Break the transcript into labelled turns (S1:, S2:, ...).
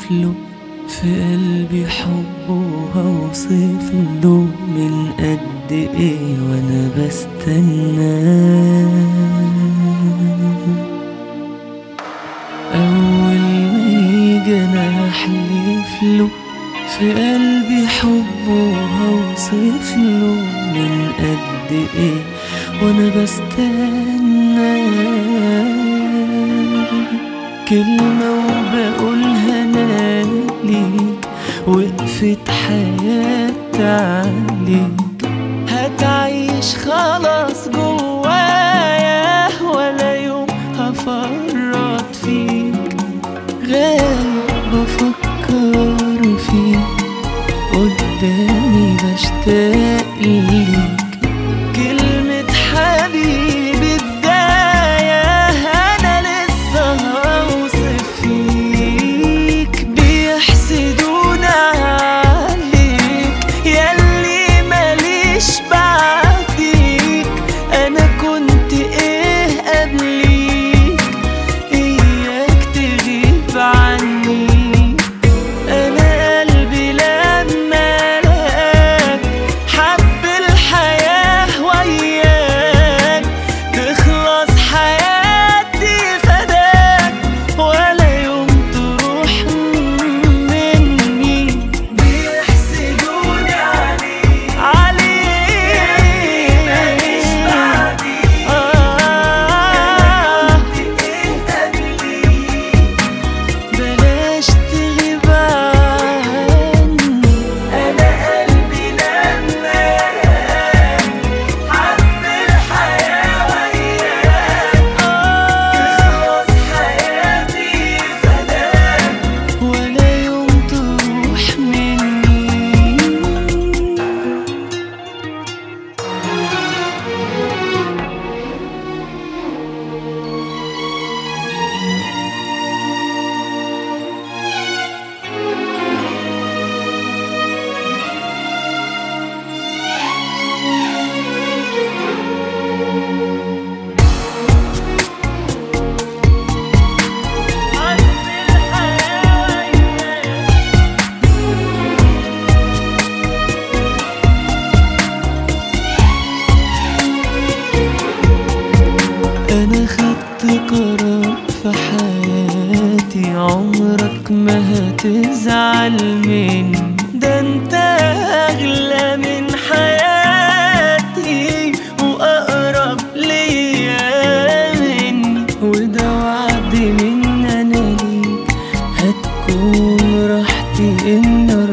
S1: له في قلبي حبه، هوصف له من قد ايه وانا بستناه. اول ما يجي انا احلف له في قلبي حبه، هوصف له من قد ايه وانا بستناه. كلمة وبقولها انا ليك، وقفت حياتي عليك، هتعيش خلاص جوايا ولا يوم هفرط فيك. غايب بفكر فيك، قدامي بشتاق ليك. كلمة حبيبي بداية، أنا لسه هوصف فيك. بيحسدونا عليك ياللي ماليش بعديك، أنا كنت إيه قبليك؟ إياك تغيب عني. أنا قلبي لما لقاك حب الحياة وياك، تخلص حياتي فداك ولا يوم تروح مني. بيحسدوني عليك ماليش بعديك، أنا كنت إيه قبليك؟ بلاش تغيب عني. أنا قلبي لما لقاك حب الحياة وياك، تخلص حياتي فداك ولا يوم تروح مني. أنا خدت قرار في حياتي، عمرك ما هتزعل مني. ده انت أغلى من حياتي وأقرب ليا مني، وده وعد من أنا ليك. هتكون راحتي إن